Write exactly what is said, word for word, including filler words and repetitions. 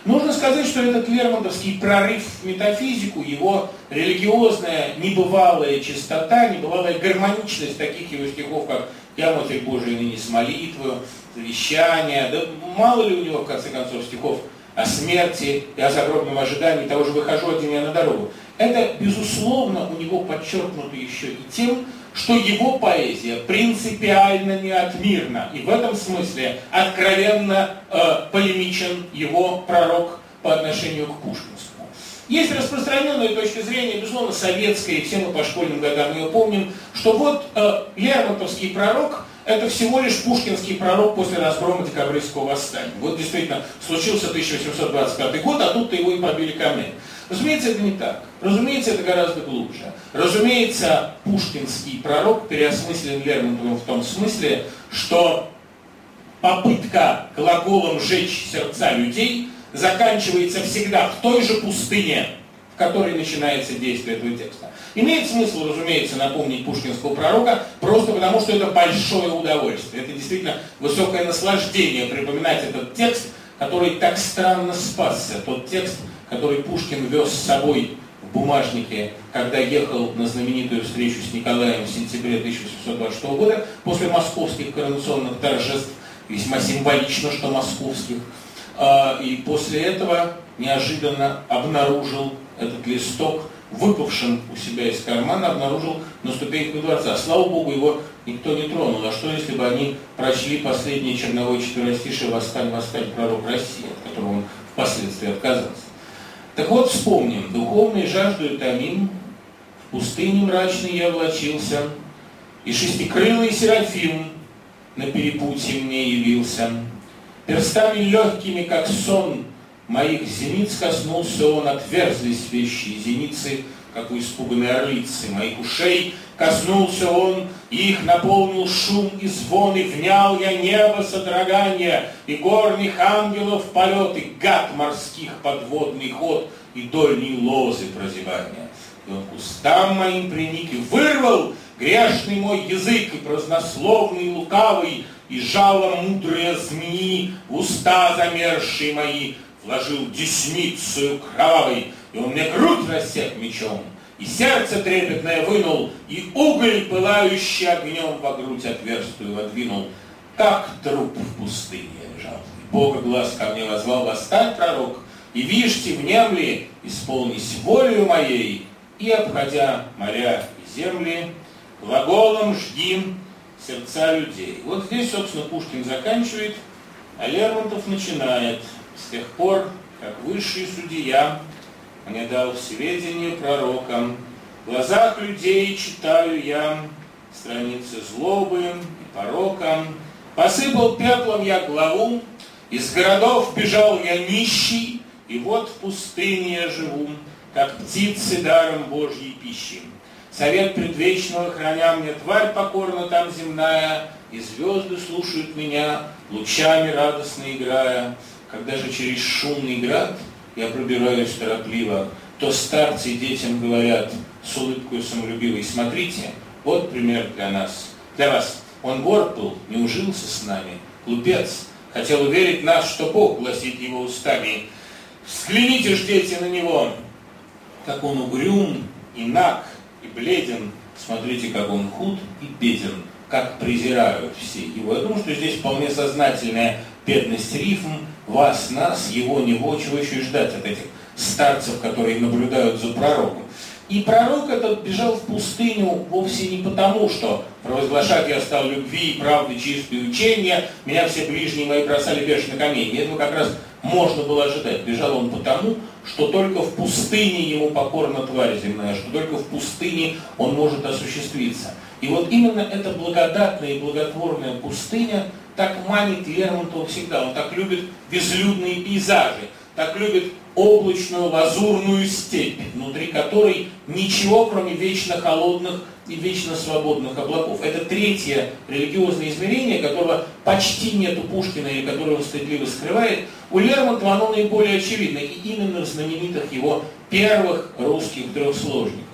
Нужно сказать, что этот лермонтовский прорыв в метафизику, его религиозная небывалая чистота, небывалая гармоничность таких его стихов, как «Я Матерь Божия ныне с молитвою», «Завещание», да мало ли у него, в конце концов, стихов о смерти и о загробном ожидании, того же «Выхожу один я на дорогу». Это, безусловно, у него подчеркнуто еще и тем, что его поэзия принципиально неотмирна. И в этом смысле откровенно э, полемичен его пророк по отношению к Пушкинскому. Есть распространенная точка зрения, безусловно, советская, и все мы по школьным годам ее помним, что вот э, лермонтовский пророк – это всего лишь пушкинский пророк после разгрома декабристского восстания. Вот действительно случился тысяча восемьсот двадцать пятый год, а тут-то его и побили камнями. Разумеется, это не так. Разумеется, это гораздо глубже. Разумеется, пушкинский пророк переосмыслен Лермонтовым в том смысле, что попытка глаголом «жечь сердца людей» заканчивается всегда в той же пустыне, в которой начинается действие этого текста. Имеет смысл, разумеется, напомнить пушкинского пророка, просто потому что это большое удовольствие. Это действительно высокое наслаждение припоминать этот текст, который так странно спасся. Тот текст, который Пушкин вез с собой в бумажнике, когда ехал на знаменитую встречу с Николаем в сентябре тысяча восемьсот двадцать шестого года, после московских коронационных торжеств, весьма символично, что московских, и после этого неожиданно обнаружил этот листок, выпавшим у себя из кармана, обнаружил на ступеньках дворца. Слава Богу, его никто не тронул. А что, если бы они прочли последнее черновое четверостишее «Восстань, восстань, пророк России», от которого он впоследствии отказался? Так вот, вспомним. Духовной жаждою томим, в пустыне мрачной я влачился, и шестикрылый Серафим на перепутье мне явился. Перстами легкими, как сон, моих зениц коснулся он, отверзлись вещи зеницы, как у испуганной орлицы. Моих ушей коснулся он, и их наполнил шум и звон, и внял я небо содрогания, и горных ангелов полет, и гад морских подводный ход, и дольней лозы прозевания. И он к устам моим приник и вырвал грешный мой язык, и празднословный, и лукавый, и жало мудрые змеи в уста замерзшие мои вложил десницею кровавой, и он мне грудь рассек мечом, и сердце трепетное вынул, и уголь, пылающий огнем, во грудь отверстую водвинул, как труп в пустыне лежал. И Бога глаз ко мне возвал: восстань, пророк, и вишьте, внемли, исполнись волею моей, и, обходя моря и земли, глаголом жги сердца людей. Вот здесь, собственно, Пушкин заканчивает, а Лермонтов начинает. С тех пор, как высший судья мне дал всеведение пророкам, в глазах людей читаю я страницы злобы и порока. Посыпал пеплом я главу, из городов бежал я нищий, и вот в пустыне я живу, как птицы даром Божьей пищи. Совет предвечного храня мне тварь покорна там земная, и звезды слушают меня, лучами радостно играя. Когда же через шумный град я пробираюсь торопливо, то старцы детям говорят с улыбкой самолюбивой: смотрите, вот пример для нас, для вас. Он горд был, не ужился с нами, глупец, хотел уверить нас, что Бог гласит его устами. Взгляните ж, дети, на него, как он угрюм и наг и бледен, смотрите, как он худ и беден, как презирают все его. Я думаю, что здесь вполне сознательная бедность рифм, вас, нас, его, него, чего еще и ждать от этих старцев, которые наблюдают за пророком. И пророк этот бежал в пустыню вовсе не потому, что провозглашать я стал любви и правды чистые учения, меня все ближние мои бросали вверх на камень. Этого как раз можно было ожидать. Бежал он потому, что только в пустыне ему покорна тварь земная, что только в пустыне он может осуществиться. И вот именно эта благодатная и благотворная пустыня так манит Лермонтова всегда. Он так любит безлюдные пейзажи, так любит облачную лазурную степь, внутри которой ничего, кроме вечно холодных и вечно свободных облаков. Это третье религиозное измерение, которого почти нет у Пушкина или которое он стыдливо скрывает. У Лермонтова оно наиболее очевидно, и именно в знаменитых его первых русских трехсложниках.